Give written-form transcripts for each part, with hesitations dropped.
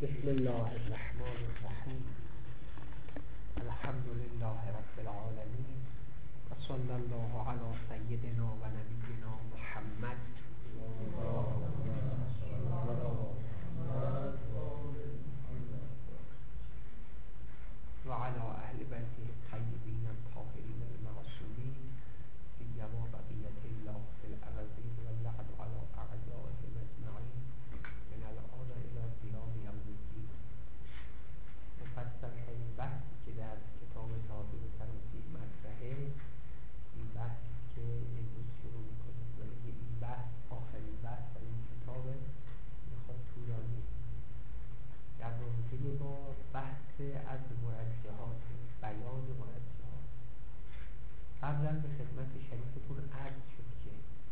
بسم الله الرحمن الرحیم. الحمد لله رب العالمین و صلی الله علی سیدنا و نبینا محمد و علی اهل بیته الطیبین الطاهرین المعصومین سیما بقیة الله فی الارضین و اللعنة علی اعدائهم اجمعین من الآن الی قیام یوم الدین. مفصل ترین بحثی که در کتاب تاریخ سنوسی مطرحه، این بحثی که امروز شروع میکنیم و این بحث آخرین بحث در این کتاب میخواد طولانی در رابطه با بحث از مرجحات، بیان مرجحات. قبلا به خدمت شریفتون عرض شد که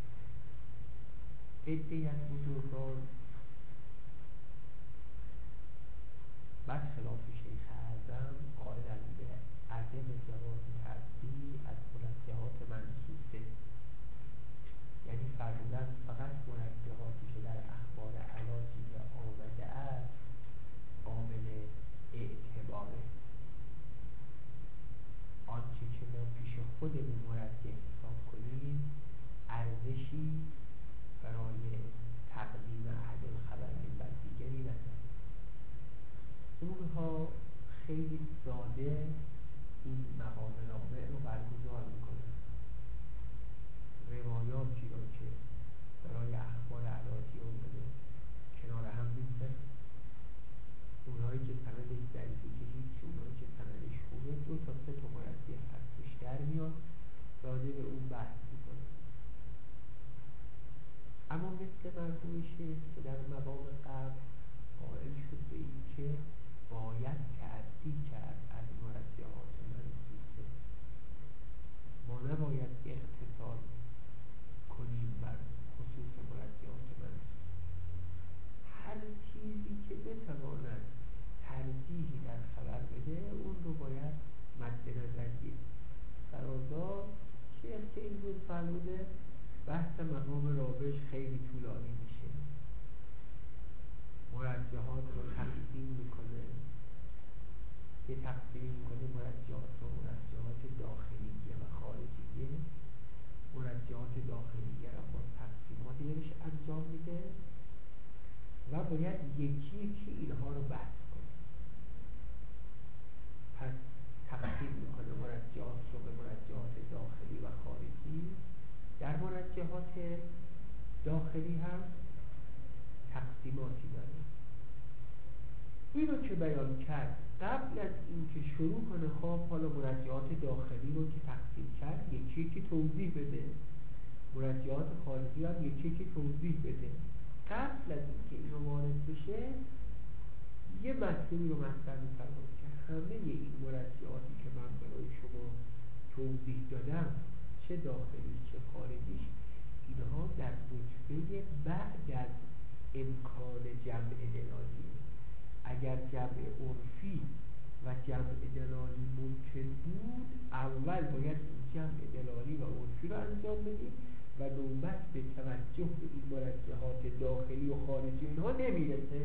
عده‌ای از بزرگان برخلاف شیخ اعظم قائلند به عدم جواز تعدی از مرجحات منصوصه، یعنی فرضاً فقط مرجحاتی که در اخبار علاجیه آمده است قابل اعتباره. آنچه که ما پیش خودمون مرجح حساب کنیم ارزشی برای تقدیم احد الخبرین بر دیگری نداره. اونها خیلی ساده این مقام رابع رو برگزار میکنن. روایاتی رو که برای اخبار علاجی اومده کنار هم میذارن، اونهایی که سندش ضعیفه که هیچ، اونهایی که سندش خوبه 2 تا 3 تا مرجح هستش در میاد، راجع به اون بحث میکنه. اما مثل مرحوم شیخ که در مقام قبل قائل شد به این که باید تعدی کرد از مرجحات منصوصه، ما نباید اقتصاد کنیم بر خصوص مرجحات منصوصه. هر چیزی که بتواند ترجیحی در خبر بده اون رو باید مد نظر گرفت. فرازا شیخ که این روز فرموده بحث مقام رابش خیلی طولانی میشه، مرجحات رو تقسیم میکنه، یه تقسیم میکنه مرجحات رو مرجحات داخلیه و خارجیه. مرجحات داخلیه رو با تقسیماتی روش انجام میده و باید یکی یکی اینها رو بحث کنه. پس تقسیم میکنه مرجحات رو به مرجحات داخلی و خارجی. در مرجحات داخلی هم تقسیماتی داره. این رو که بیان کرد قبل از اینکه شروع کنه خب حالا مرجحات داخلی رو که تقسیم کرد یکی یکی توضیح بده، مرجحات خارجی هم یکی یکی توضیح بده. قبل از اینکه این رو وارد بشه یه مطلبی رو مطرح می‌کنه که همه این مرجحاتی که من برای شما توضیح دادم، چه داخلی چه خارجیش، اینها در رتبه بعد از امکان جمع دلالیه. اگر جمع عرفی و جمع دلالی ممکن بود، اول باید جمع دلالی و عرفی رو انجام بدیم و نوبت به توجه به این مرجحات داخلی و خارجی اینها نمیرسه.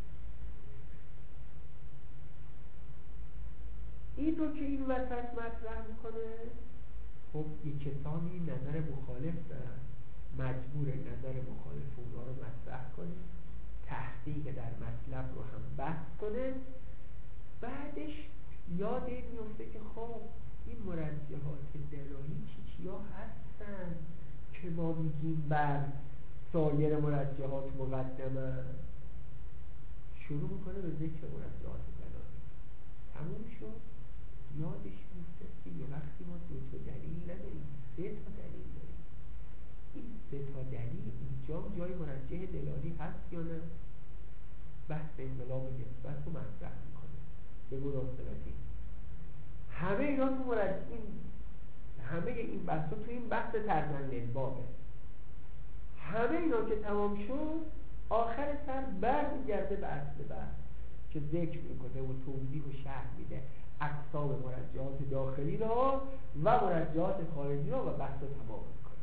این رو که این وسط مطرح میکنه، خب یک کسانی نظر مخالف دارن، مجبور نظر مخالف اونا رو مطرح کنه، تحقیق در مطلب رو هم بحث کنه. بعدش یاد این میفته که خب این مرجحات دلالی چیا هستن که ما میگیم بر سایر مرجحات مقدمه. شروع میکنه به ذکر مرجحات دلالی. تموم شد یادش میفته که یه وقتی ما 2 تا دلیل نداریم، 3 تا دلیل داریم. این 3 تا دلیل اینجا جای مرجح دلالی هست یا نه؟ بحث انقلاب نسبت رو مطرح میکنه. به مناسبتی همه اینا تو همه این بحثا تو این بحث ترجمه البابه. همه اینا که تمام شد آخر سر برمیگرده به اصل بحث که ذکر میکنه و توضیح و شرح میده اقسام مرجحات داخلی را و مرجحات خارجی را و بحث رو تمام میکنه.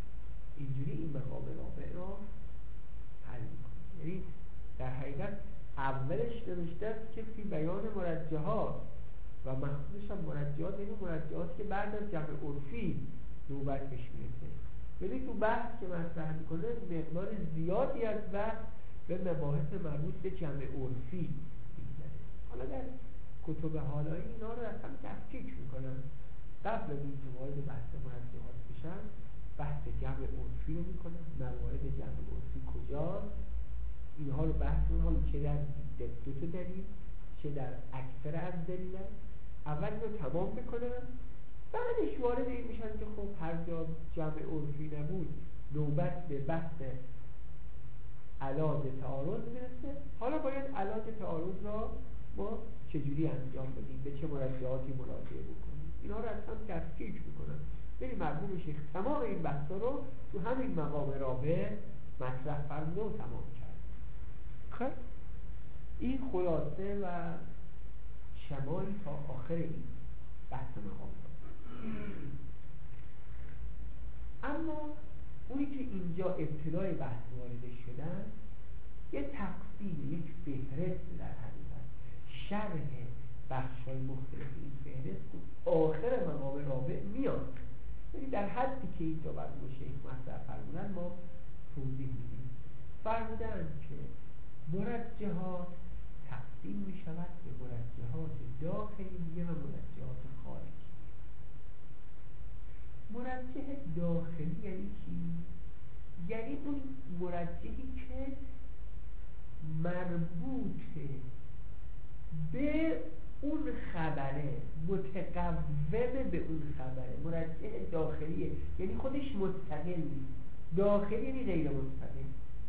اینجوری این مقام رابع را حل میکنه. یعنی در حقیقت نوشته است که فی بیان مرجحات و مخصوصش هم مرجحات، یعنی مرجحاتی که بعد از جمع عرفی نوبت بهش میرسه. ولی تو بحث که مطرح میکنه مقدار زیادی از بحث به مباحث مربوط به جمع عرفی میگذره. حالا در کتب حالایی اینا رو اصلا تفکیک میکنن. قبل از اینکه وارد بحث مرجحات بشن بحث جمع عرفی رو میکنن. موارد جمع عرفی کجاست؟ اینها رو بحث اونها چه در دو تا دلیل چه در اکثر از دلیل اول رو تمام بکنن، بعدش وارد این میشن که خب هر جا جمع عرفی نبود نوبت به بحث علاج تعارض میرسه. حالا باید علاج تعارض را ما چجوری انجام بدیم، به چه مرجحاتی مراجعه بکنیم، اینا رو از هم تفکیک میکنن. یعنی مرحوم شیخ تمام این بحثا رو تو همین مقام رابع مطرح فرموده و تمام کرد. خب این خلاصه و شمالی تا آخر این بحث مقام رابع. اما اونی که اینجا ابتدای بحث وارد شدن یه تقسیم، یک فهرست در حقیقت شرح بخش‌های مختلف این فهرست بود آخر مقام رابع میاد. یعنی در حدی که اینجا مرحوم شیخ مطرح فرمودن ما توضیح میدیم. فرمودن که مرجحات تقسیم می شود به مرجحات داخلیه و مرجحات خارجی. مرجح داخلی یعنی چی؟ یعنی اون مرجحی که مربوط به اون خبره، متقوم به اون خبره. مرجح داخلیه یعنی خودش مستقل نیست. داخلی یعنی غیر مستقل.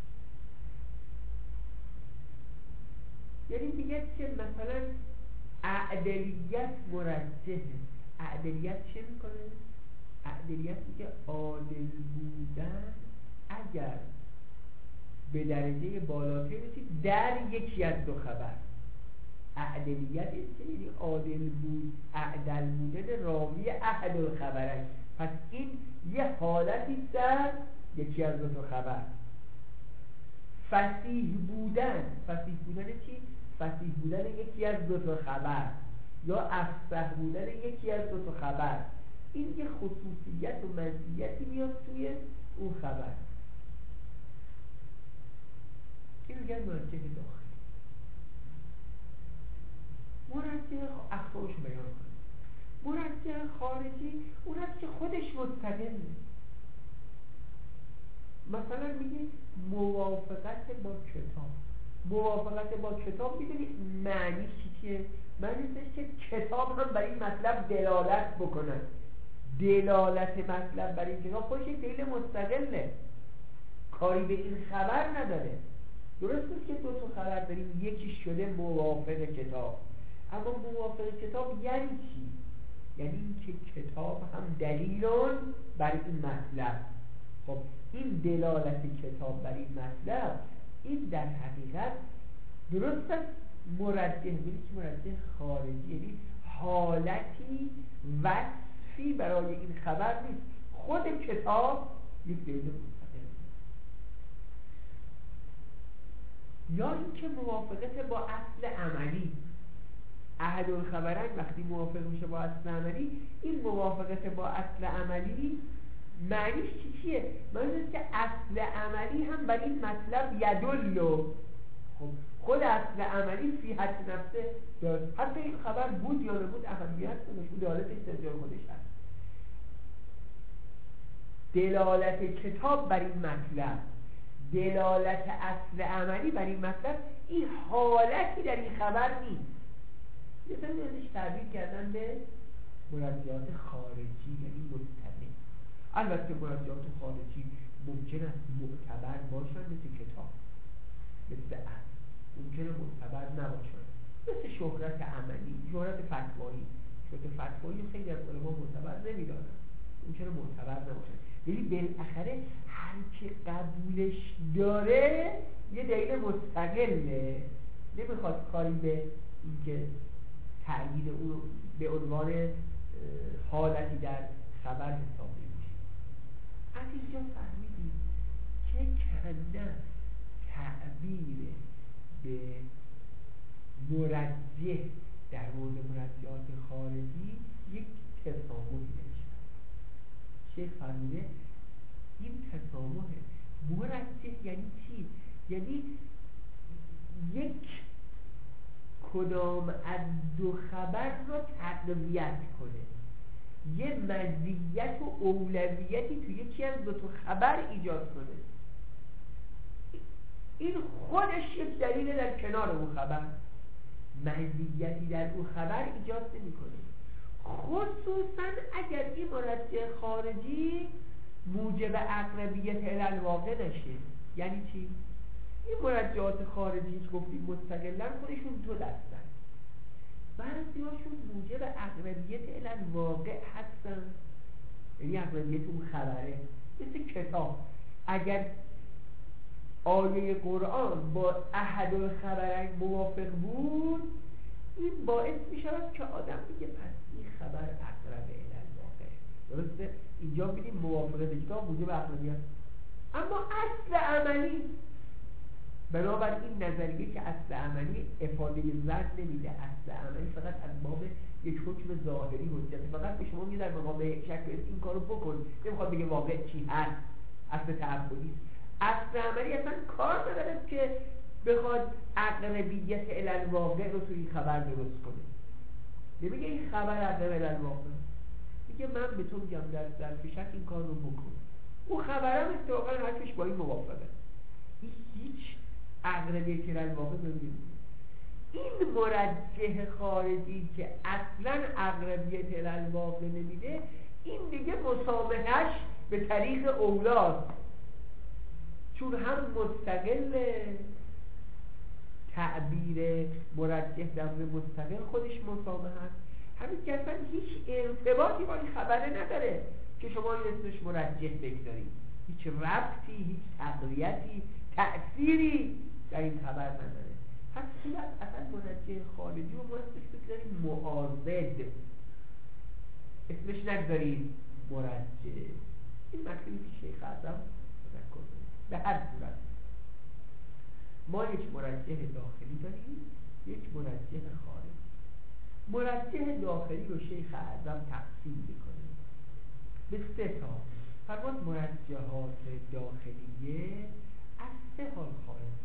یعنی میگه که مثلا اعدلیت مرجحه. اعدلیت چه میکنه؟ اعدلیت میگه عادل بودن اگر به درجه بالاتر رسید در یکی از دو خبر. اعدلیت یعنی عادل بود، اعدل بودن راوی احد الخبرین. پس این یه حالتی در یکی از دو خبر. فصیح بودن چی؟ فصیح بودن یکی از دو تا خبر یا افصح بودن یکی از دو تا خبر. این یه خصوصیت و مزیتی میاد توی اون خبر. این میگن مرجح داخلی. مرجح اخفاشو بیان کنه. مرجح خارجی اون هست که خودش مستقله. مثلا میگه موافقت با کتاب. موافقت با کتاب میدونی معنی چیه؟ معنیش که کتاب هم برای این مطلب دلالت بکنه. دلالت مطلب برای این کتاب خودش یک دلیل مستقله، کاری به این خبر نداره. درست است که دو تا خبر داریم، یکی شده موافق کتاب، اما موافق کتاب یعنی چی؟ یعنی اینکه کتاب هم دلیلون بر این مطلب. خب این دلالت کتاب بر این مطلب این در حقیقت درست است مرجح. مرجح خارجی یعنی حالتی وصفی برای این خبر نیست، خود کتاب یک دلیل مستقل. یا اینکه موافقت با اصل عملی. احد الخبرین وقتی موافق میشه با اصل عملی، این موافقت با اصل عملی معنیش چیه؟ معنیش که اصل عملی هم بر این مطلب یدلو. خب خود اصل عملی فی حد نفسه داره. حتی این خبر بود یا نبود اهمیت نداشت، اون دلالتش در جای خودش هست. دلالت کتاب بر این مطلب، دلالت اصل عملی بر این مطلب، این حالتی در این خبر نیست. یه سری ازش تعبیر کردن به مرجحات خارجی یعنی مستقل. البته مرجحات خارجی ممکن است معتبر باشن مثل کتاب، مثل اصل، ممکنه معتبر نباشن مثل شهرت عملی، شهرت فتوایی. شهرت فتوایی خیلی از علما معتبر نمیدانن، ممکنه معتبر نباشن، ولی بالاخره هر که قبولش داره یه دلیل مستقله، نمیخواد کاری به اینکه تأیید اون به عنوان حالتی در خبر حسابی میشه. از اینجا فهمیدیم که کنه تعبیر به مرجح در مورد مرجحات خارجی یک تسامحی نوشتن. شیخ فرموده این تسامح مرجح یعنی چی؟ یعنی یک کدام از دو خبر را تقویت کنه، یه مزیت و اولویتی تو یکی از دو تا خبر ایجاد کنه. این خودش یک دلیل در کنار اون خبر، مزیتی در اون خبر ایجاد نمی‌کنه، خصوصا اگر این مرجح خارجی موجب اقربیت الالواقع نشه. یعنی چی؟ این مرجحات خارجی که گفتیم مستقلن خودشون دو دستن، بعضی‌هاشون موجب اقربیت الالواقع هستن، یعنی اقربیت اون خبره. مثل کتاب، اگر آیه قرآن با احد الخبرین موافق بود، این باعث می شود که آدم بگه پس این خبر اقرب الالواقع. درسته؟ اینجا میدیم موافقت کتاب موجب اقربیت، اما اصل عملی بنابراین نظریه که اصل عملی افاده ظن نمیده، اصل عملی فقط از باب یک حکم ظاهری حجت، فقط به شما میگه در مقام شک این کارو بکن، نمیخواد بگه واقع چی هست، اصل تعبدی. اصل عملی اصلا کار نداره که بخواد اقربیت الالواقع رو توی خبر درست کنه. نمیگه این خبر اقرب الالواقع، میگه من به تو میگم در ظرف شک این کار رو بکن. اون خبرم اتفاقا حرفش با این موافقه، این هیچ اقربیت الالواقع نمیده. این مرجح خارجی که اصلا اقربیت الالواقع نمیده، این دیگه مسامحش به طریق اولاست، چون هم مستقل تعبیر مرجح در مستقل خودش مسامح هست، همین که اصلا هیچ ارتباطی با این خبره نداره که شما این اسمش مرجح بگذارید، هیچ ربطی، هیچ تقویتی، تأثیری در این خبر نداره. پس این اصلا مرجح خارجی رو ما اسمش بگذاریم معاضد، اسمش نگذارید مرجح. این مطلبی که شیخ اعظم تذکر داریم. به هر صورت ما یک مرجح داخلی داریم، یک مرجح خارجی. مرجح داخلی رو شیخ اعظم تقسیم میکنه به سه تا. فرمود مرجحات داخلیه از سه حال خارج،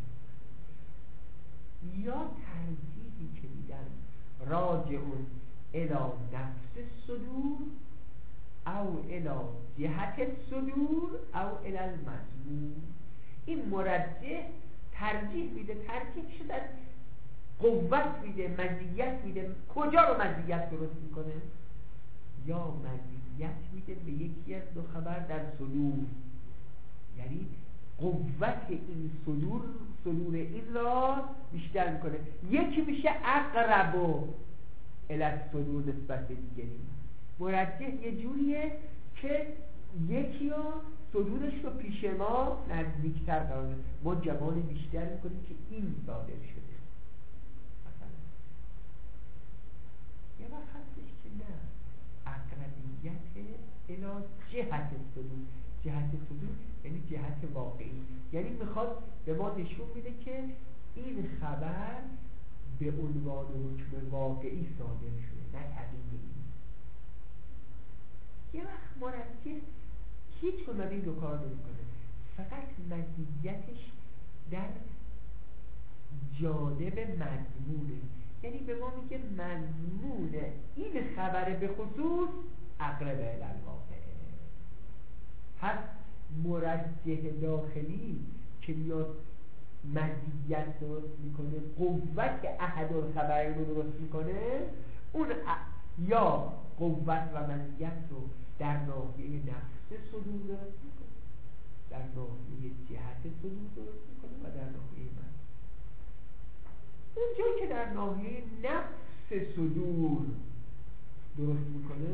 یا ترجیحی که میدن راجعون الی نفس الصدور او الی جهت الصدور او الی المضمون. این مرجح ترجیح میده، ترجیح شده قوت میده، مزیت میده. کجا رو مزیت درست میکنه؟ یا مزیت میده به یکی از دو خبر در صدور، یعنی قوت این صدور این را بیشتر میکنه. یکی میشه اقرب و الصدور نسبت به دیگری. مرجح یه جوریه که یکی رو صدورش رو پیش ما نزدیکتر قرار بده، ما جمال بیشتر میکنیم که این صادر شده. مثلا یه وقت هستش که نه، اقربیت الی جهت صدور. جهت صدور یعنی جهت واقعی، یعنی میخواد به ما نشون میده که این خبر به عنوان حکم واقعی صادر شده، نه طبیعی. یه وقت مرجح هیچ کدوم این دو کار نمی‌کنه، فقط مزیتش در جانب مضمونه، یعنی به ما میگه مضمون این خبر به خصوص اقرب الالواقع. پس مرجح داخلی که میاد مزیت درست میکنه، قوت احد الخبرین رو درست میکنه، اون یا قوت و مزیت رو در ناحیه نفس صدور درست میکنه، در ناحیه جهت صدور درست میکنه و در ناحیه من. اونجایی که در ناحیه نفس صدور درست میکنه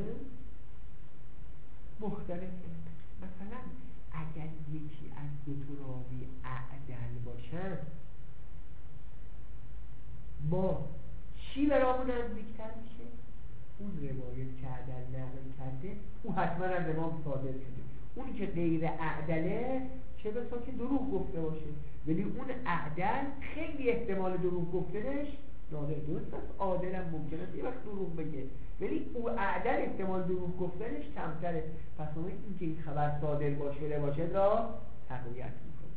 مختلفه. مثلا اگر یکی از دو تا راوی اعدل باشن، ما چی برامون نزدیکتر میشه؟ اون روایت که اعدل نقل کرده اون حتما از امام صادر شده. اونی که غیر اعدله چه بسا که دروغ گفته باشه، ولی اون اعدل خیلی احتمال دروغ گفتنش نادر. درست است عادل هم ممکنه یه وقت دروغ بگه، ولی او اعدل احتمال دروغ گفتنش کمتره. پس اون این که این خبر صادر باشه باشد را تقویت میکنه.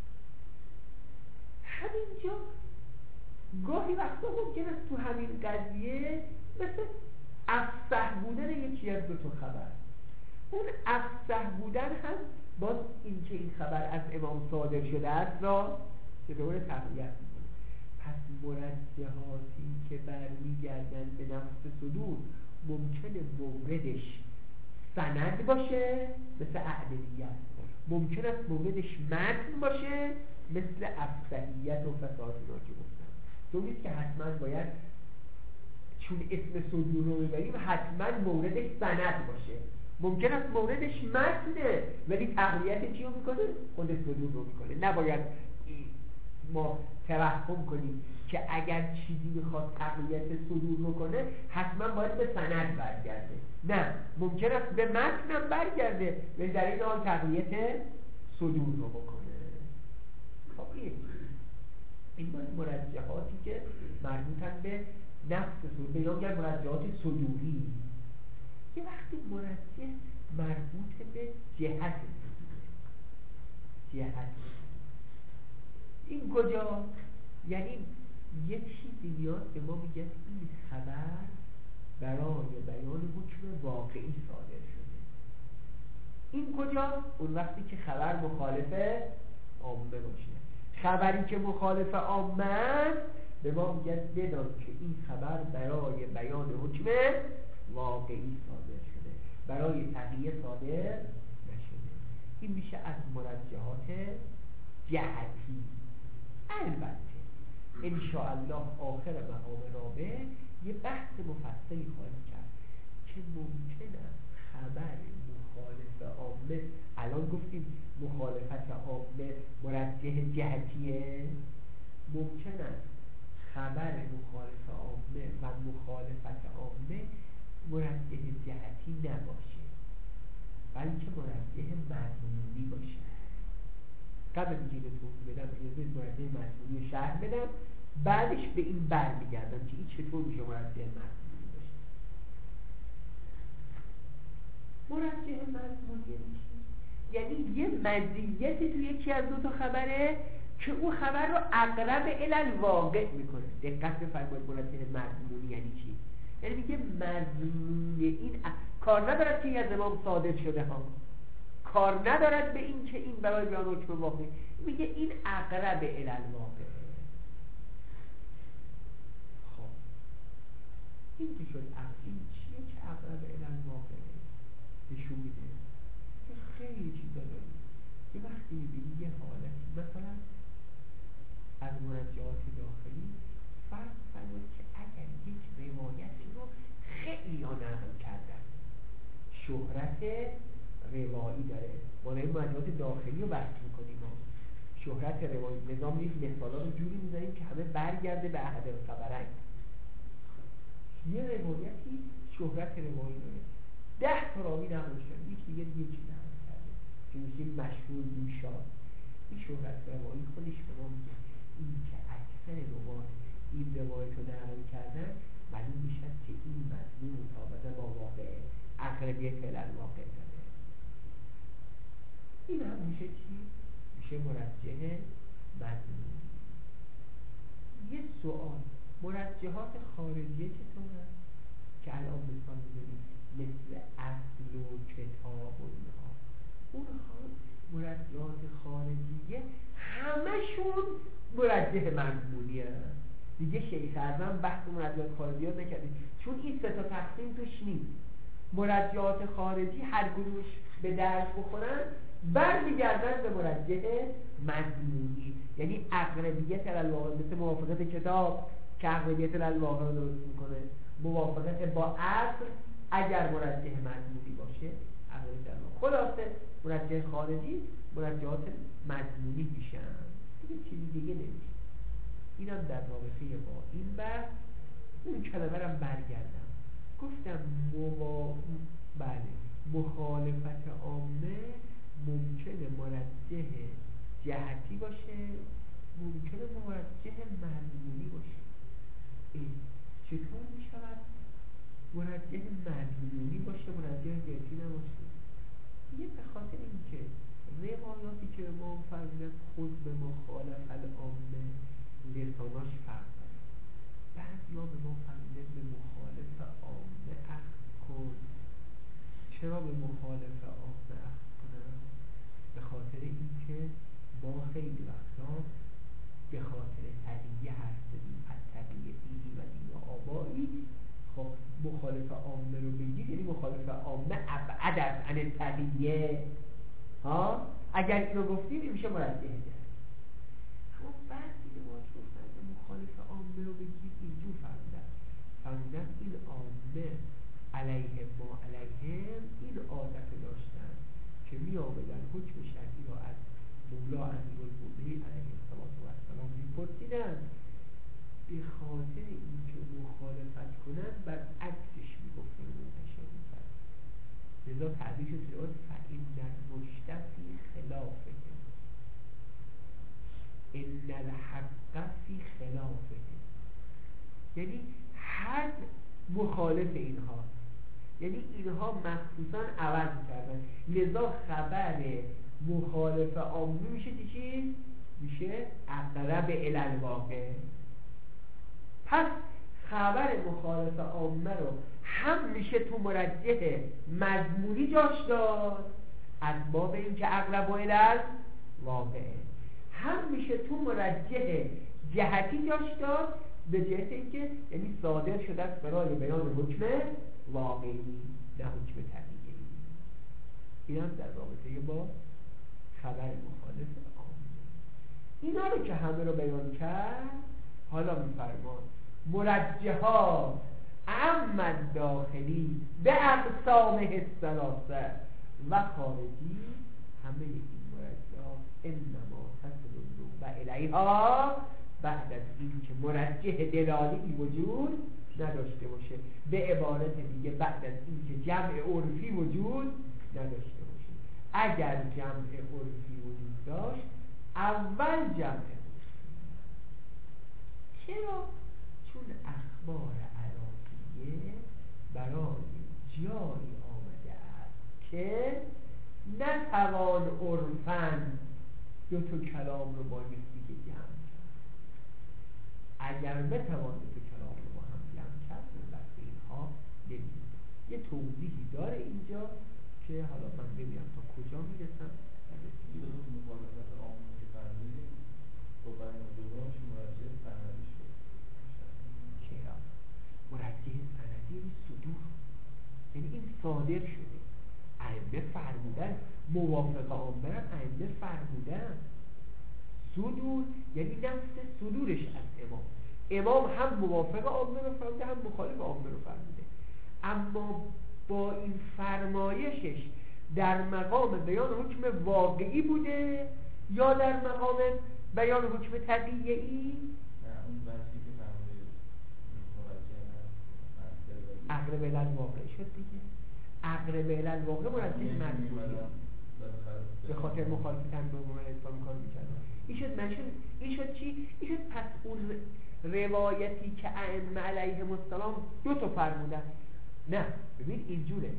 همینجا گاهی وقتا ممکن است تو همین قضیه مثل افصح بودن یکی از دو تا خبر، اون افصح بودن هم باز این که این خبر از امام صادر شده است را به طور تقویت میکنه. پس مرجحاتی که برمیگردن به نفس صدور ممکنه موردش سند باشه مثل اعدلیت، ممکن است موردش متن باشه مثل افصحیت و فساد اینا که گفتم. تو نیست که حتما باید چون اسم صدور رو ببریم حتما موردش سند باشه، ممکن است موردش متنه ولی تقویت چی رو میکنه؟ خود صدور رو میکنه. نباید ما توهم کنیم که اگر چیزی میخواد تقویت صدور رو کنه حتما باید به سند برگرده، نه، ممکن است به متن برگرده ولی در این حال تقویت صدور رو بکنه. خب این باید مرجحاتی که مربوطن به نفس صدور، به نام میگن مرجحات صدوری. یه وقتی مرجح مربوط به جهت این کجا؟ یعنی یه چیزی میاد به ما میگه این خبر برای بیان حکم واقعی صادر شده. این کجا؟ اون وقتی که خبر مخالف عامه باشه. خبری که مخالف عامه است به ما میگه بدان که این خبر برای بیان حکم واقعی صادر شده، برای تقیه صادر نشده. این میشه از مرجحات جهتی. البته انشاءالله آخر مقام رابع یه بحث مفصلی خواهیم کرد که ممکن است خبر مخالف عامه، الان گفتیم مخالفت عامه مرجح جهتیه، ممکن است خبر مخالف عامه و مخالفت عامه مرجح جهتی نباشه بلکه مرجح مضمونی باشه. قبل از اینکه توضیح بدم اجازه مرجح مضمونی شرح بدم، بعدش به این برمیگردم که این چطور میشه مرجح مضمونی باشه. مرجح مضمونی یعنی یه مزیتی تو یکی از دو تا خبره که اون خبر رو اقرب الی الواقع میکنه. دقت بفرمایید مرجح مضمونی یعنی چی؟ یعنی میگه مضمون این کار ندارد که از امام صادر شده ها، کار ندارد به این که این برای بیان حکم واقعی، میگه این اقرب الی الواقع. خب این که شد این چیه که اقرب الی الواقع نشون میده؟ خیلی چیزا داریم. یه وقتی میبینی یه حالتی مثلا از مرجعات داخلی فرض فرمایید که اگر یک روایتی رو خیلی نقل کردن شهرت روایی داره، ما این مرجعات داخلی رو بحث میکنیم، شهرت روایی نظام نیست، مثالا رو جوری میزنیم که همه برگرده به احد الخبرین. یه روایتی شهرت روایی داره 10 تا راوی نقل شده، یک دیگه چی نقل کرده که میگیم مشهور دوشاد. این شهرت روایی خودش به ما میگه این که اکثر روایت این روایت رو نقل کردن معلوم میشه که این مضمون مطابقه با واقع اقربیت الی الواقع داره. این هم میشه چی؟ میشه مرجح مضمون. یه سوال، مرجحات خارجیه چطور هست؟ که الان مثال می‌زنیم مثل اصل و کتاب و اونها مرجحات خارجیه همشون مرجح مضمونیه. دیگه شیخ اعظم بحث مرجحات خارجیات نکردیم چون این سه تا تقسیم توش نیست. مرجحات خارجی هر کدومش به درد بخورن برمیگردن به مرجح مضمونی، یعنی اقربیت الی الواقع، مثل موافقت کتاب که اقربیت الی الواقع رو درست میکنه، موافقت با اصل اگر مرجح مضمونی باشه اقربیت الی الواقع. خلاصه مرجح خارجی مرجحات مضمونی میشن، دیگه چیزی دیگه نمیشه. اینم در رابطه با این بحث. اون کلمه رو برگردم گفتم بله مخالفت عامه ممکنه مرجح جهتی باشه، ممکنه مرجح مضمونی باشه. چطور می شود مرجح مدلولی باشه مرجح جهتی نباشه؟ یه به خاطر اینکه روایاتی که امام فرمودن خود به مخالف العامه لساناش فرق داره. بعضیا به ما فرمودن به مخالف عامه اخذ کن. چرا به مخالف عامه اخذ کنم؟ به خاطر اینکه ما خیلی وقتا به خاطر تقیه حرف زدیم از تقیه دینی و دین آبایی. خب مخالف عامه رو بگیر یعنی مخالف عامه ابعد از ان تقیه. ها اگر اینو گفتیم این میشه مرجح جهت. اما بعضی روایات گفتن مخالف عامه رو بگیر اینجور فرمودن این عامه علیه ما علیهم این عادت داشتن که می آمدن حکم شرعی را از مولا امیرالمؤمنین علیه السلام میپرسیدن. به خاطر اینکه مخالفت کنن بر عکسش میگفتن و منتشر میکرد. لذا تعبیر شد فإن الرشد فی خلافه ان الحق فی خلافه. یعنی حق مخالف اینها، یعنی اینها مخصوصا عوض کردن. لذا خبر مخالف عامه میشه چی؟ میشه اقرب الی الواقع. پس خبر مخالف عامه رو هم میشه تو مرجح مضمونی جاش داد از باب اینکه اقرب الی الواقع، هم میشه تو مرجح جهتی جاش داد به جهت اینکه یعنی صادر شده است برای بیان حکم واقعی نه حکم طبیعی. این هم در رابطه با خبر مخالف عامه. اینا رو که همه رو بیان کرد حالا میفرمان مرجحات اما داخلی به اقسامه الثلاثه و خارجی. همه این مرجحات انما تصل و الیها بعد از این که مرجح دلالی وجود نداشته باشه، به عبارت دیگه بعد از این که جمع عرفی وجود نداشته باشه. اگر جمع عرفی وجود داشت اول جمع عرفی. چرا؟ چون اخبار عراضیه برای جایی آمده است که نتوان عرفاً دو تا کلام رو با یکدیگه جمع کرد. اگر بتوان دو تا کلام رو با هم جمع کرد وقت اینها نمیده. یه توضیحی داره اینجا که حالا من ببینم تا کجا میرسم. مخالفت عامه که فرمودیم با بیان دومش مرجح سندی شد. چرا؟ مرجح سندی صدور، یعنی این صادر شده. ائمه فرمودن موافق عامه هم ائمه فرمودن. صدور یعنی نفس صدورش از امام هم موافق عامه رو فرموده هم مخالف عامه رو فرموده. اما با این فرمایشش در مقام بیان حکم واقعی بوده یا در مقام بیان حکم طبیعی؟ نه اون بحثی که فرمودید اقرب الی الواقع شد دیگه. اقرب الی الواقع مرجح مضمونی به خاطر مخالفت هم به عنوان اسلام کار میکردن. این شد چی؟ این شد پس اون روایتی که ائمه علیهم السلام دو تا فرمودن. نه ببین اینجوره،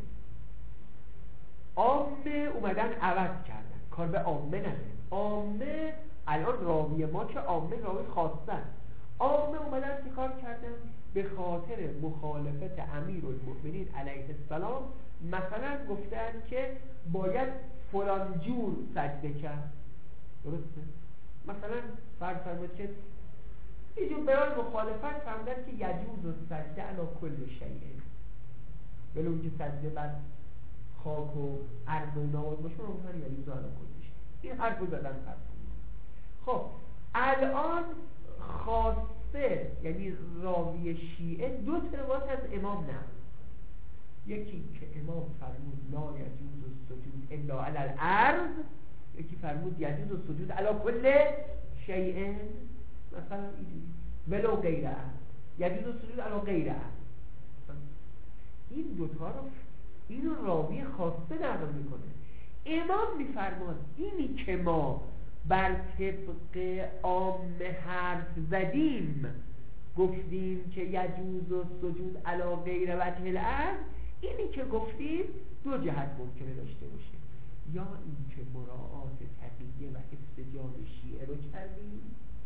عامه اومدن عوض کردن، کار به عامه نداره. عامه الان راوی ما که عامه راوی خواستن، عامه اومدن که کار کردن به خاطر مخالفت امیرالمؤمنین علیه السلام مثلا گفتن که باید فلان جور سجده کرد. درسته؟ مثلا فرض فرمود که اینجور برای مخالفت فرمودن که یجوز و سجده علی کل شیء، ولی اون که سجده بعد خاک و عرض و نماز باشه اون یجوز علی کل شیء. این حرف رو زدن خب الان خاصه یعنی راوی شیعه دو تا روایت از امام نقل، یکی که امام فرمود لا یجوز السجود الا علی الارض، یکی فرمود یجوز السجود علی کل شیء، مثلا اینجوری ولو غیر ارض یجوز السجود علی غیر ارض. این دوتا رو این راوی خاصه نقل میکنه. امام میفرماد اینی که ما بر طبق عام حرف زدیم گفتیم که یجوز و سجود علی غیر وجه الارض، اینی که گفتیم دو جهت ممکنه داشته باشه، یا اینکه مراعات تقیه و حفظ جان شیعه رو کردیم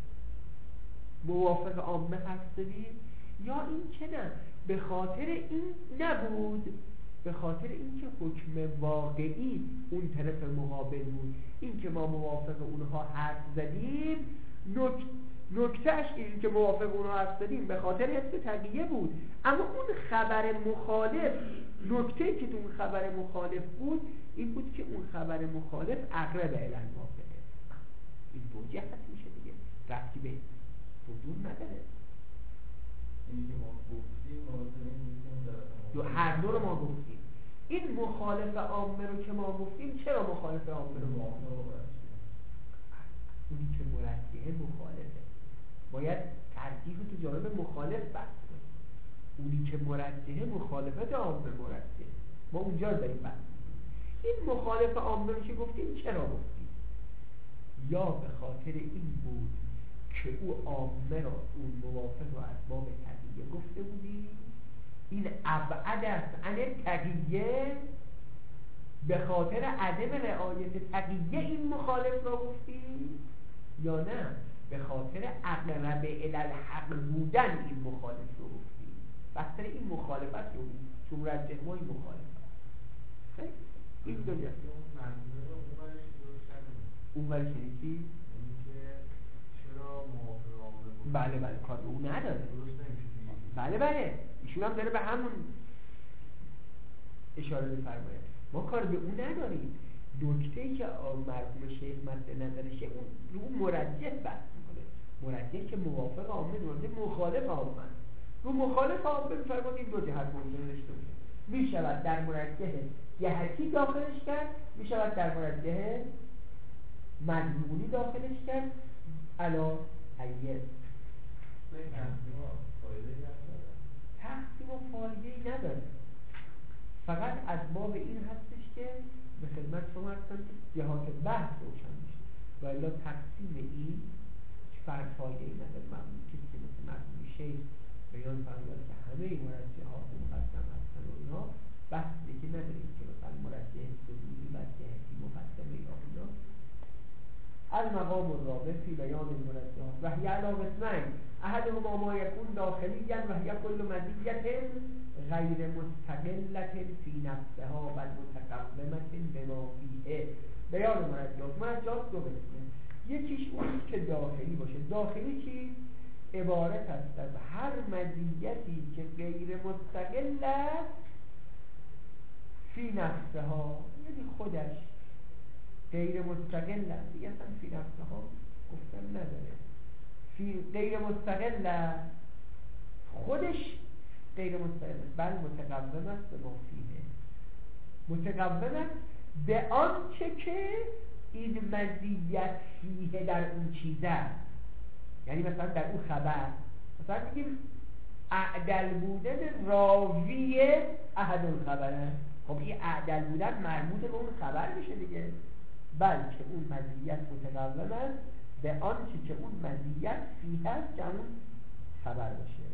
موافق عامه هستیم، یا این که نه به خاطر این نبود، به خاطر اینکه حکم واقعی اون طرف مقابل بود، این که ما موافق اونها حرف زدیم، نکتهش این که موافق اونها حرف زدیم به خاطر حفظ تقیه بود، اما اون خبر مخالف، نکته که تو اون خبر مخالف بود این بود که اون خبر مخالف اقرب الی الواقعه. این دو جهت میشه دیگه، ربطی به وجود نداره. اینی که ما گفتیم هر دو رو ما گفتیم. این مخالف عامه رو که ما گفتیم، چرا مخالف عامه رو ما گفتیم؟ اونی که مرجحه مخالفه، باید ترجیح تو جانب مخالف بحث کنیم. اونی که مرجحه مخالفت عامه مرجحه، ما اونجا داریم بحث کنیم. این مخالف عامه رو که گفتیم چرا گفتیم؟ یا به خاطر این بود که او عامه را، اون موافق رو از باب تقیه گفته بودیم، این ابعد است عن تقیه، به خاطر عدم رعایت تقیه این مخالف را گفتیم، یا نه به خاطر اقرب الی الحق بودن این مخالف رو گفتیم. بخاطر این مخالفت رو بود، چون مرجح ما این مخالفت این دو جهت. اون ورش یعنی چی؟ بله کار به اون نداره. بله ایشون هم داره به همون اشاره می‌فرماید. ما کار به اون نداریم. نکته‌ای که مرحوم شیخ مد نظرشه اون رو مرجح بحث می‌کنه. مرجح که موافق عامه، مرجح مخالف عامه. رو مخالف عامه می‌فرماید این دو جهت ممکنه داشته باشه. می‌شود در مرجح جهتی داخلش کرد، می‌شود در مرجح مضمونی داخلش کرد. علا ایه تقسیم و فایده‌ای نداره، فقط از باب این هستش که به خدمت شما هستم که جهات بحث روشن میشه، و الا تقسیم این فرق فایده‌ای نداره. معمولی کسی که مثل مرحوم شیخ بیان فرمود که همه مرجحات مقدم هستن و اینا، بحث دیگه نداریم که مثلا مرجح صدوری و جهتی مقدمه یا اینا. المقام الرابع فی بیان المرجحات و هی علی قسمین، احدهما ما یکون داخلیا و هی کل مزیت غیر مستقلة فی نفسها و متقومة بما فیه. بیان مرجحات دو قسمه، یکیش اونی که داخلی باشه. داخلی چی؟ عبارت است از هر مزیتی که غیر مستقل است فی نفسها، یعنی خودش غیر مستقل است، دیگه اصلا فی نفسها گفتن نداره. فی غیر مستقل است، خودش غیر مستقل است، بل متقوم است به ما فیه. متقوم است به آنچه که این مزیت فیه در اون چیز است. یعنی مثلا در اون خبر، مثلا میگیم اعدل بودن راوی احد الخبره، خب این اعدل بودن مربوط به اون خبر میشه دیگه، بلکه اون مزیت متقوم است به آنچه که اون مزیت فیه است که اون خبر باشه،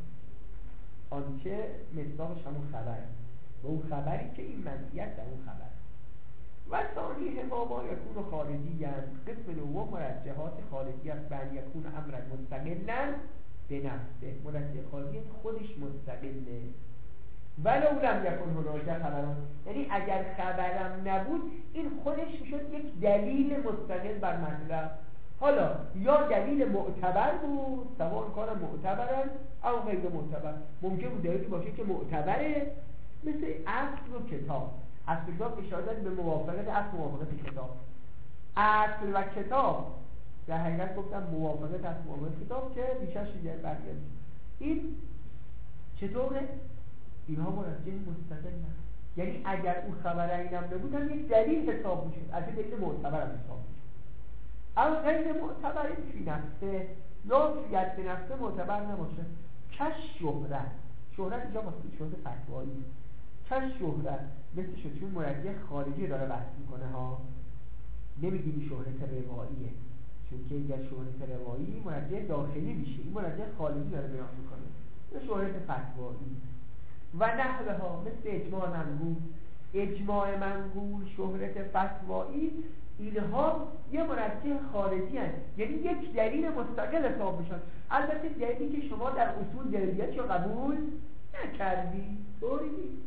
آنچه مصداقش همون خبر است، به اون خبری که این مزیت در اون خبر. و ثانیه ما یکون خارجی هست. قسم دوم مرجحات خارجی است، بل یکون امر مستقلا به نفسه. مرجح خارجی خودش مستقله، ولو لم یکن هناك خبران، یعنی اگر خبرم نبود این خودش شد یک دلیل مستقل بر مطلب. حالا یا دلیل معتبر بود، سواء کار معتبرن او غیر معتبر. ممکن بود دلیلی باشه که معتبره، مثل اصل و کتاب. اصل کتاب اشاره داره به موافقت اصل، موافقت کتاب. اصل و کتاب در حقیقت گفتم موافقت اصل موافقت کتاب که ریشه‌اش دیگه برگرده. این چطوره؟ اینها مرجح مستقل نه، یعنی اگر اون خبر اینم نبود هم یک دلیل حساب میشد، از این دلیل معتبر هم حساب میشد. اما غیر معتبر فی نفسه، یا فیت به نفسه معتبر نباشه. کش شهرت اینجا واسه شهرت فتوایی، کش شهرت مثل شد، چون مرجح خارجی داره بحث میکنه ها، نمیگیم شهرت رواییه، چون که اگر شهرت روایی مرجح داخلی میشه، این مرجح خارجی داره بیان میکنه. شهرت فتوایی و نحوها مثل اجماع منقول شهرت فتوایی، اینها یه مرجح خارجی هست، یعنی یک دلیل مستقل حساب میشن. البته دلیلی که شما در اصول دلیلیت رو قبول نکردی طوری نیست.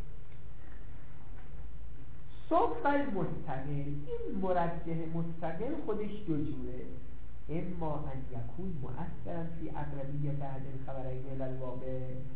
صف المستقل، این مرجح مستقل خودش دو جوره، اما ان یکون مؤثرا فی اقربیت احد الخبرین الی الواقع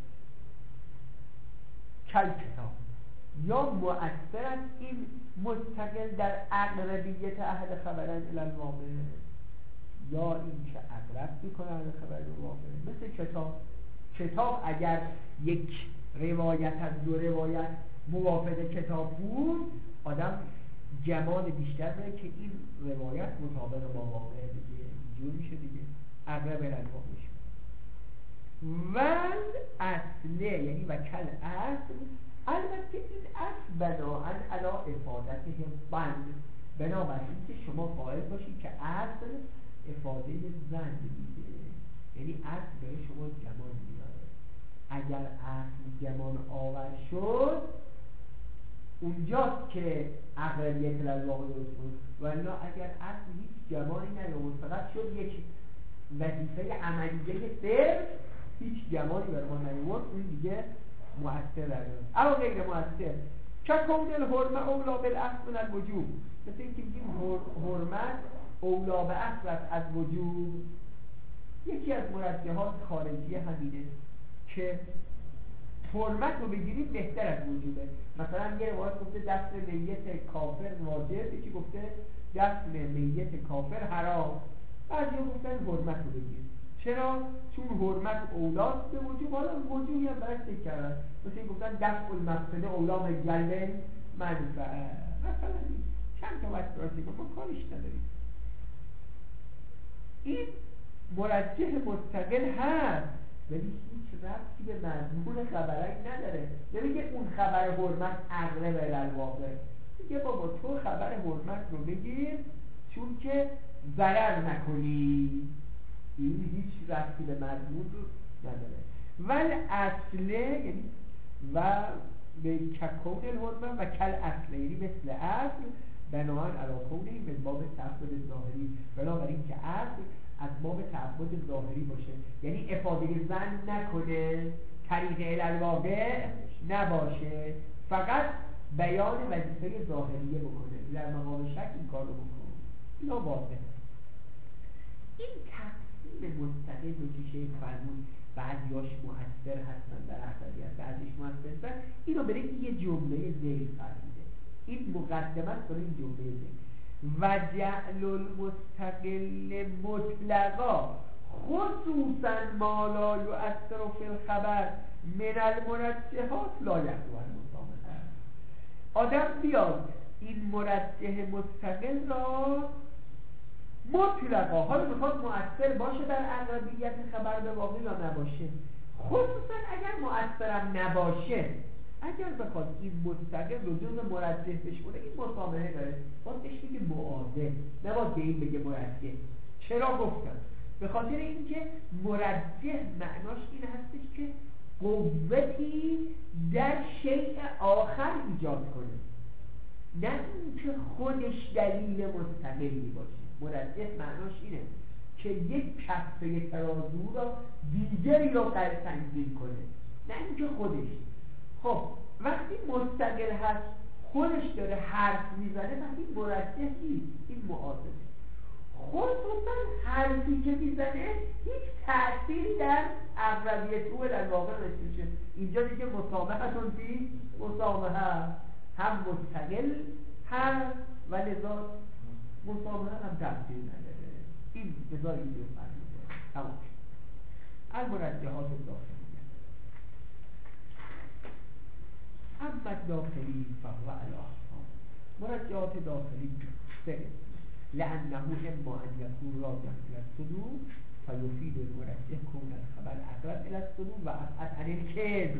کالکتاب، یا مؤثر است این مستقل در اقربیت احد خبرین الی الواقع، یا این که اقرب میکنه احد خبرین الی الواقع. مثل کتاب اگر یک روایت از دو روایت موافق کتاب بود، آدم جمال بیشتر داره که این روایت مطابق با واقع دیگه، اینجور میشه دیگه، اقرب الی الواقع میشه. ول اصله یعنی و کل اصل، البته این اصل بناهن علا افادته بند، بنابراین که شما قائل باشید که اصل افاده زن میده، یعنی اصل برای شما جمال میاره. اگر اصل جمال آور شد اونجاست که اقربیت الواقع درست بود، ولی اگر اصل هیچ جمالی نیامد، فقط شد یک وظیفه عملیه صرف، هیچ جمالی برای ما نیامد، اون دیگه مؤثر داره. اما غیر مؤثر که کون الحرمه اولا بالاصل من الوجوب، مثل اینکه بگیم حرمت اولا به اصل از وجوب. یکی از مرجحات خارجی همینه که حرمت رو بگیرید بهتر از وجوبه. مثلا یه روایت گفته دست میت کافر واجب، یکی گفته دست میت کافر حرام، بعضی گفتن حرمت رو بگیرید. چرا؟ چون حرمت اولاست به وجوب، حالا وجوبی هم برش نکردن، مثل این گفتن دفع المفسده اولا من جلب منفعه، مثلا چند تا وقت برسی که ما کارش نداریم. این مرجح مستقل هست ولی هیچ ربطی به مضمون خبرک نداره. نمیگه اون خبر حرمت اقرب الی الواقع، میگه بابا تو خبر حرمت رو بگیر چون که ضرر نکنی، این هیچ ربطی به مضمون رو نداره. ول اصله یعنی و به ککون الحرمه و کل اصله، یعنی مثل اصل بناهن علی کونه من باب تعبد ظاهری، بنابراین که اصل از باب تعبد ظاهری باشه، یعنی افاده زن نکنه، طریق الی الواقع نباشه، فقط بیان وظیفه ظاهریه بکنه، در مقام شک این کار رو بکنه. اینا واضحه. این تقسیم مستقل و چیشه فرمون بعضیاش مؤثر هستن در احضریت، بعضیش مؤثر هستن، اینو برای یه جمله زیر فرمیده. این مقدمه است برای این جمله زیر. و جعل المستقل مطلقا خصوصا ما لا یؤثر فی الخبر من المرجحات لا یخلو عن مسامحه. آدم بیاد این مرجح مستقل را مطلقا، حالا میخواد مؤثر باشه در اقربیت خبر به واقع یا نباشه، خصوصا اگر مؤثرم نباشه، اگر بخواد این مستقل رو جز مرجح بشونه، این مسامحه داره، باید بهش بگه معاضد، نباید به این بگه مرجح. چرا گفتم؟ به خاطر اینکه مرجح معناش این هستش که قوتی در شیء آخر ایجاد کنه، نه اینکه خودش دلیل مستقلی باشه. مرجح معناش اینه که یک کفه ترازو را دیگری را تنظیم کنه، نه اینکه خودش. خب وقتی مستقل هست خودش داره حرف میزنه، وقتی مرجح نیست، این معاضده. خصوصا حرفی که میزنه هیچ تأثیری در اقربیت او در واقع نمیشه. اینجا دیگه مسامحتون فی مسامحه، هم مستقل هست و لذا مسامحه هم تأثیر نداره. این لذا این رو فرمیده. تمام شد. المرجحات داخلی. اما داخلی فهو علی احکام. مرجحات داخلی سه، لأنه اما ان يكون راجعا الى الصدور فيفيد المرجح كون الخبر اقرب الى الصدور و ابعد عن الكذب.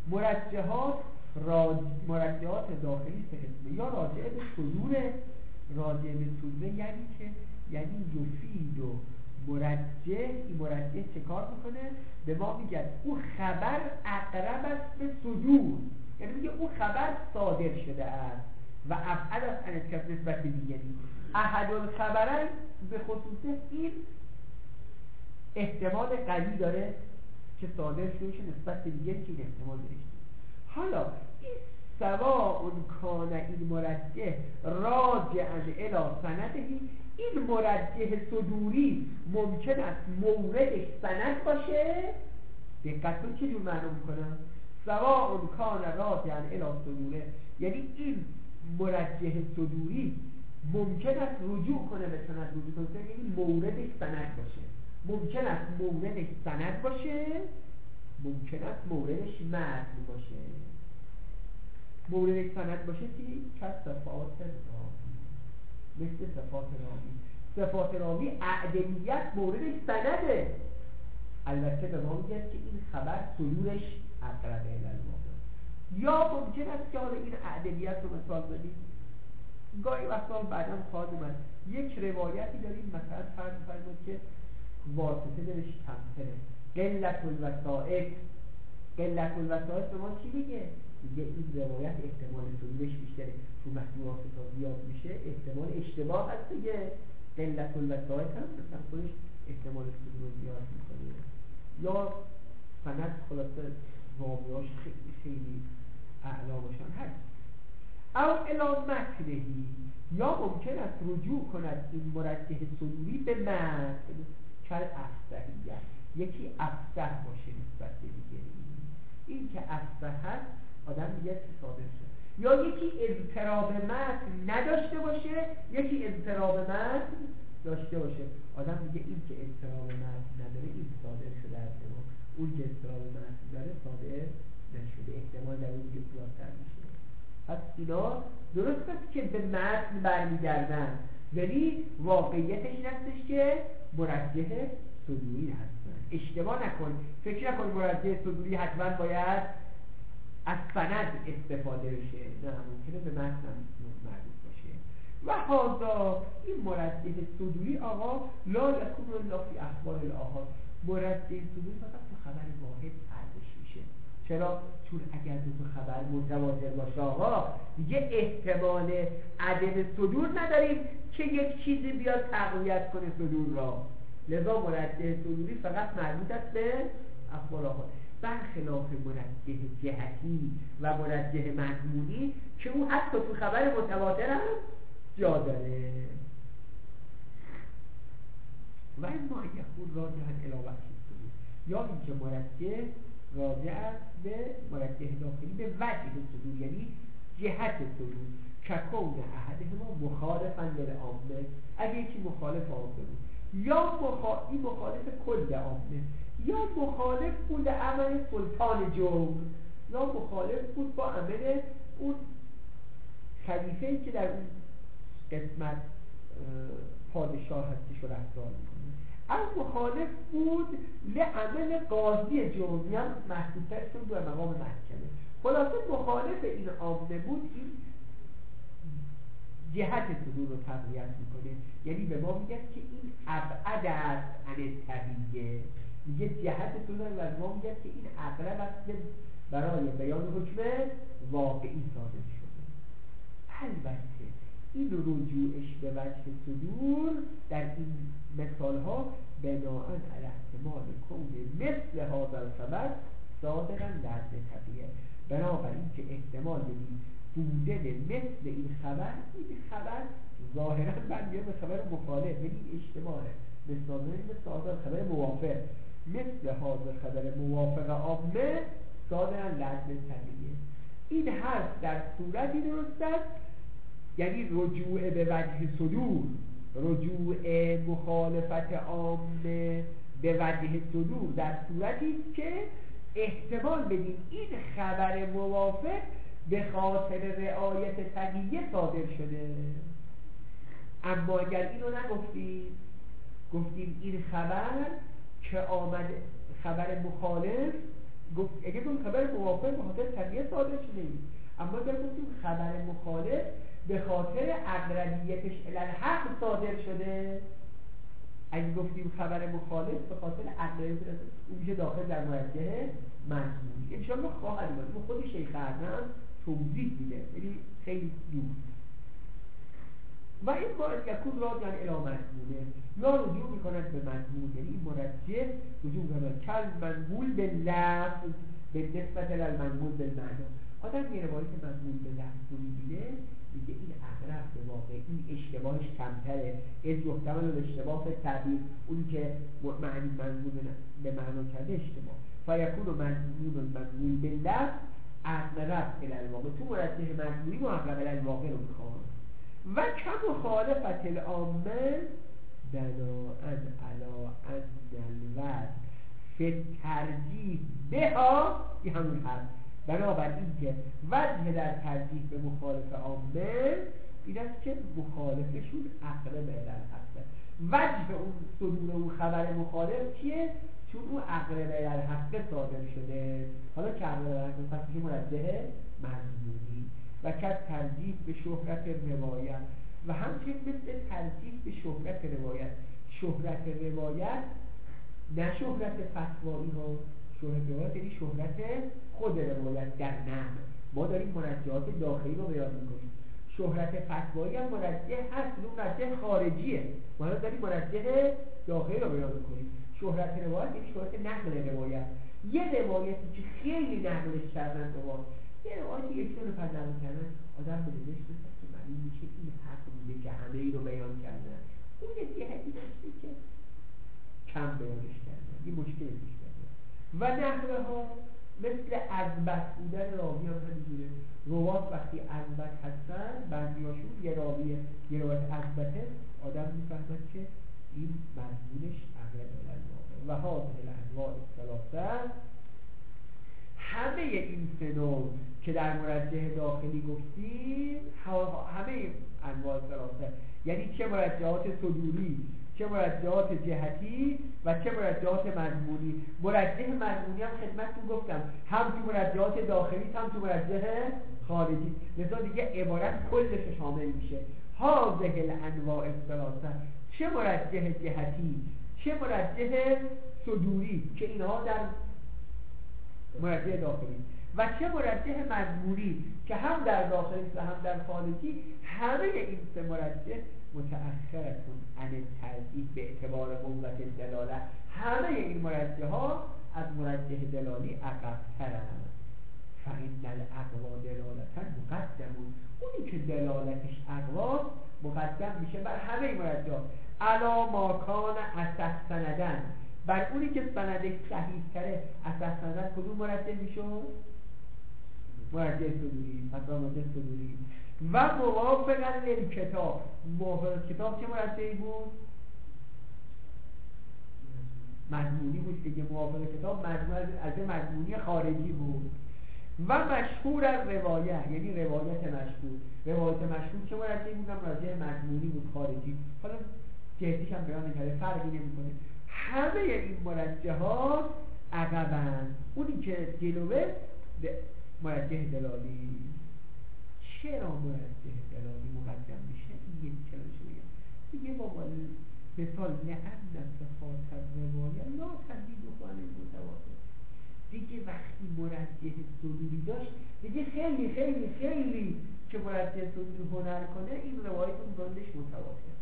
مرجحات داخلی سه قسمه، یا راجع به صدور، راجع به صدور یعنی که یعنی یفید و این مرجح چه کار میکنه؟ به ما میگه او خبر اقرب است به صدور، یعنی میگه او خبر صادر شده است و ابعد است عن الکذب نسبت به دیگری. احد الخبرین به خصوص این احتمال قوی داره که صادر شده نسبت به دیگری که این احتمال داره. حالا این سواء کان این مرجح راجعا الی سندهی، این مرجح صدوری ممکن است موردش سند باشه. دقت کن چه جور معنی میکنم؟ سواء کان راجعا الی صدوره، یعنی این مرجح صدوری ممکن است رجوع کنه به سند، رجوع کنه یعنی موردش سند باشه. ممکن است موردش سند باشه، ممکن است موردش متن باشه. موردش سند باشه چی؟ صفات راوی، مثل صفات راوی. صفات راوی اعدلیت موردش سنده، البته به ما میگه که این خبر صدورش اقرب الی الواقع. یا ممکن است که حالا این اعدلیت رو مثال بدیم، گاهی وقتا بعداً خواهد اومد یک روایتی داریم مثلا فرض فرمود که واسطه درش کمتره، قلت الوسائط. قلت الوسائط به ما چی میگه؟ میگه این روایت احتمال صدورش بیشتره، چون وقتی واسطه زیاد میشه احتمال اشتباه هست دیگه. قلت الوسائط هم مثلا خودش احتمال صدور رو زیاد میکنه. یا سند خلاصه واقعاش خیلی خیلی اعلا باشن هست. او الی متنهی، یا ممکن است رجوع کند این مرجح صدوری به متن کل افصحیت، یکی افصح باشه نسبت به دیگری. این که افصح هست آدم میگه که صادر شد. یا یکی اضطراب متن نداشته باشه، یکی اضطراب متن داشته باشه، آدم میگه این که اضطراب متن نداره این صادر شده از ما، اون که اضطراب متن داره صادر نشده، احتمال در اون که زیادتر میشه. پس اینا درست است که به متن برمیگردن، ولی واقعیتش این هستش که مرجح صدوری هستن. اشتباه نکن، فکر نکن مرجح صدوری حتما باید از سند استفاده بشه، نه، ممکنه به متن مربوط باشه. و هذا این مرجح صدوری آقا لا یکون الا فی اخبار الاحاد. مرجح صدوری فقط تو خبر واحد ارزش میشه. چرا؟ چون اگر دو خبر متواتر باشه آقا دیگه احتمال عدم صدور نداریم که یک چیزی بیاد تقویت کنه صدور را. لذا مرجح صدوری فقط مربوط است به اخبار آحاد، برخلاف مرجح جهتی و مرجح مضمونی که او حتی تو خبر متواتر هم جا داره. و اما یکون راجعا الی وجه صدور، یا اینکه مرجح راجع است به مرجح داخلی به وجه صدور، یعنی جهت صدور. ککون احدهما مخالفا للعامه، اگه یکی مخالف عامه بود، یا این مخالف کل عامه، یا مخالف بود عمل سلطان جور، یا مخالف بود با عمل اون خلیفه‌ای که در اون قسمت پادشاه هستش و رفتار میکنه، او مخالف بود لعمل قاضی جور، هم محدودتر شد به مقام محکمه. خلاصه مخالف این عامه بود، این جهت صدور رو تقویت میکنه، یعنی به ما میگه که این ابعد است عن الطبیعه، میگه جهت صدور و ما میگه که این اقرب است برای بیان حکم واقعی صادر شده. البته این رجوعش به وجه صدور در این مثال ها بناءً علی احتمال کون مثل هذا الخبر صادقاً لازم طبیعه، بنابراین که احتمال بدیم بودن مثل این خبر ظاهراً برمیاد به خبر مخالف، ولی اشتباهه، مثل هذا خبر موافق، مثل هذا خبر موافق عامه صادقاً لازم طبیعه. این حرف در صورتی درست است، یعنی رجوع به وجه صدور، رجوع مخالفت عامه به وجه صدور در صورتی که احتمال بدیم این خبر موافق به خاطر رعایت تقیه صادر شده. اما اگر اینو نگفتیم، گفتیم این خبر که آمد خبر مخالف، اگر اون خبر موافق به خاطر تقیه صادر شده، اما اگر گفتیم خبر مخالف به خاطر اقربیتش الی الحق صادر شده، اگه گفتیم خبر مخالف به خاطر عقل اون میشه داخل در مرجح مضمونی. انشاءالله خواهد بود خود شیخ اعظم توضیح میده، یعنی خیلی دور. و این باید یکون راجعن الی مضمونه، یا رجوع میکند به مضمون، یعنی این مرجح رجوع میکند کل منقول به لفظ به نسبت للمنقول به معنا. آدم یه روایت مضمون به لفظ رو میبینه میگه این اقرب به واقع، این اشتباهش کمتره، این جفتمن و اشتباه به تعبیر، اونی که معنی منقول به معنا کرده اشتباه. فیکون و مضمون و منقول به لفظ اقرب الی الواقع، تو مرجح مضمونی ما اقرب الی الواقع رو میخواد. و کم مخالفت العامه بناءً علی ان الوجه فی ترجیح بها، این همون هست بنابراین که وجه در ترجیح به مخالف عامه این است که مخالفشون اقرب الی الحق. وجه اون صدور اون خبر مخالف چیه؟ چون اون اقرب الی الحق صادر شده. حالا که اقرب الی الحق پس میشه مرجح مضمونی. و که ترجیح به شهرت روایت و همچنین مثل ترجیح به شهرت روایت. شهرت روایت نه شهرت فتوایی ها، شهرت روایت یعنی شهرت خود روایت در نحو. ما داریم مرجحات داخلی رو بیان میکنیم. شهرت فتوایی هم مرجح هست، اون مرجح خارجیه. ما داریم مرجح داخلی رو بیان میکنیم. شهرت روایت یعنی شهرت نقل روایت. یه روایتی که خیلی نقلش کردن دوبار، یه روایتی یک دو نفر نقل کردن، آدم به دلش بسید که معنی میشه این حق بوده که همه ای رو بیان کردن. اون یه جهتی داشته که کم بیانش کردن، یه مشکلی پیش کردن. و نحوه ها مثل عذبت بودن راوی هم همینجوره. روات وقتی عذبت هستن، بعضیاشون یه روایت عذبته، آدم میفهمد که این مضمونش اقرب الی الواقع. و هذه الانواع الثلاثه، همه این سه نوع که در مرجح داخلی گفتیم، همه انواع ثلاثه، یعنی چه مرجحات صدوری، چه مرجحات جهتی و چه مرجحات مضمونی. مرجح مضمونی هم خدمتتون گفتم هم تو مرجحات داخلی هم تو مرجح خارجی، لذا دیگه عبارت کلش شامل میشه. هذه الانواع الثلاثه، چه مرجح جهتی چه مرجح صدوری که اینها در مرجح داخلی و چه مرجح مضمونی که هم در داخلی و هم در خارجی، همه این سه مرجح متأخرتون عن ترجیح به اعتبار قوت دلاله. همه این مرجح ها از مرجح دلالی عقب‌ترند. فإن الاقوى دلالتا مقدمون، اونی که دلالتش اقواست مقدم میشه بر همه مرجح. علی ما کان اصح سندن، بر اونی که سندش صحیح تره. اصح سندن کدوم مرجح میشه؟ مرجح صدوری. پس مرجح صدوری. و موافقا للکتاب، موافق کتاب چه مرجحی بود؟ مضمونی بود دیگه. موافق کتاب از مضمونی خارجی بود. و مشهور از روایت، یعنی روایت مشهور. روایت مشهور چه مرجحی بود؟ مرجح مضمونی بود خارجی. حالا جهتیش هم بیان نکرده، فرقی نمیکنه. همه این مرجحات عقبند. اونی که جلوه مرجح دلالی. چرا مرجح دلالی مقدم میشه؟ این یک کلمه شویه دیگه بابا مثال لأن صفات الروایه لا تزید عن المتواتر. دیگه وقتی مرجح صدوری داشت دیگه خیلی خیلی خیلی که مرجح صدوری هنر کنه، این روایت اون گاندش متواتر.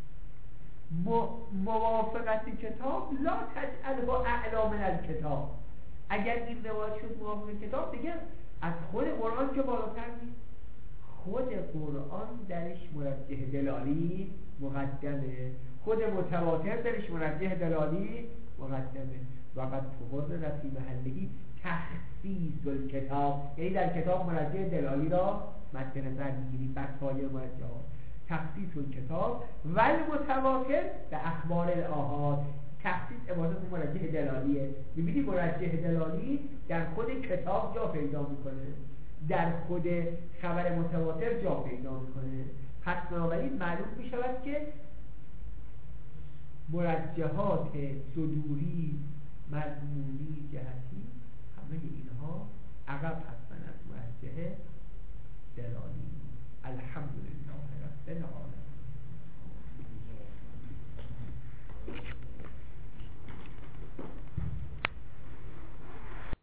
موافقت کتاب لا تجعله اعلا من الکتاب. اگر این روایت شد موافق کتاب دیگه از خود قرآن که بالاتر نیست. خود قرآن درش مرجح دلالی مقدمه، خود متواتر درش مرجح دلالی مقدمه. و قد تقرر فی محلهی تخصیص الکتاب، یعنی در کتاب مرجح دلالی را مد نظر میگیریم بر سایر مرجحات. تخصیص الکتاب و المتواتر به اخبار الآحاد. تخصیص عبارت مرجح دلالیه. میبینی مرجح دلالی در خود کتاب جا پیدا میکنه، در خود خبر متواتر جا پیدا میکنه. پس بنابراین معلوم میشود که مرجحات صدوری